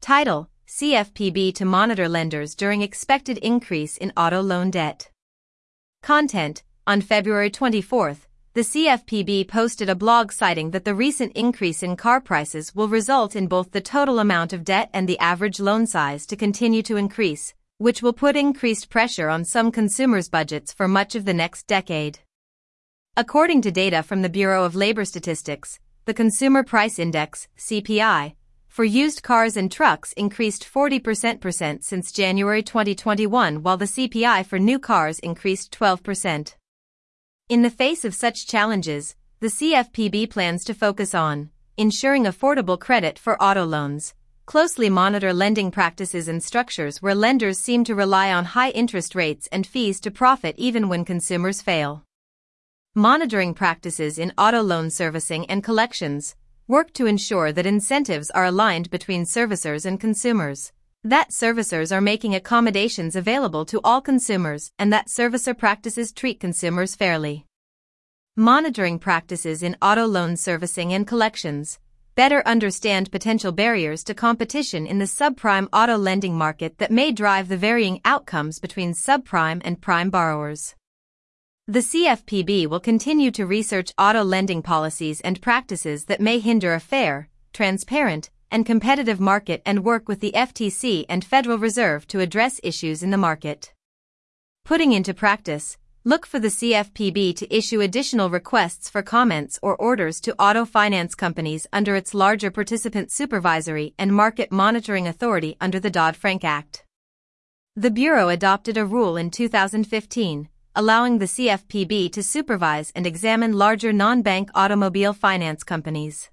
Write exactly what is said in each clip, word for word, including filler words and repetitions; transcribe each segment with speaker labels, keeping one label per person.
Speaker 1: Title: C F P B to monitor lenders during expected increase in auto loan debt. Content: On February twenty-fourth, the C F P B posted a blog citing that the recent increase in car prices will result in both the total amount of debt and the average loan size to continue to increase, which will put increased pressure on some consumers' budgets for much of the next decade. According to data from the Bureau of Labor Statistics, the Consumer Price Index, C P I, for used cars and trucks increased forty percent since January twenty twenty-one, while the C P I for new cars increased twelve percent. In the face of such challenges, the C F P B plans to focus on ensuring affordable credit for auto loans, closely monitor lending practices and structures where lenders seem to rely on high interest rates and fees to profit even when consumers fail. Monitoring practices in auto loan servicing and collections, work to ensure that incentives are aligned between servicers and consumers, that servicers are making accommodations available to all consumers, and that servicer practices treat consumers fairly. Monitoring practices in auto loan servicing and collections, better understand potential barriers to competition in the subprime auto lending market that may drive the varying outcomes between subprime and prime borrowers. The C F P B will continue to research auto lending policies and practices that may hinder a fair, transparent, and competitive market and work with the F T C and Federal Reserve to address issues in the market. Putting into practice, look for the C F P B to issue additional requests for comments or orders to auto finance companies under its larger participant supervisory and market monitoring authority under the Dodd-Frank Act. The Bureau adopted a rule in two thousand fifteen, allowing the C F P B to supervise and examine larger non-bank automobile finance companies.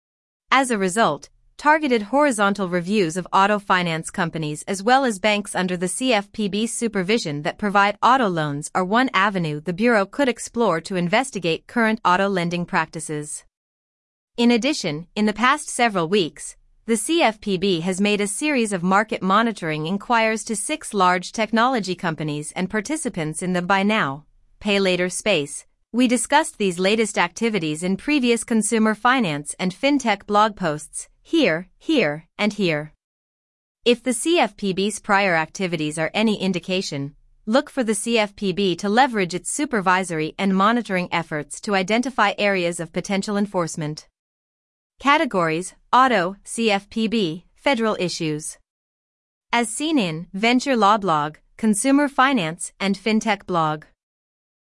Speaker 1: As a result, targeted horizontal reviews of auto finance companies as well as banks under the C F P B's supervision that provide auto loans are one avenue the Bureau could explore to investigate current auto lending practices. In addition, in the past several weeks, the C F P B has made a series of market monitoring inquiries to six large technology companies and participants in the buy now, pay later space. We discussed these latest activities in previous consumer finance and fintech blog posts, here, here, and here. If the C F P B's prior activities are any indication, look for the C F P B to leverage its supervisory and monitoring efforts to identify areas of potential enforcement. Categories: Auto, C F P B, Federal issues. As seen in Venture Law Blog, Consumer Finance, and Fintech Blog.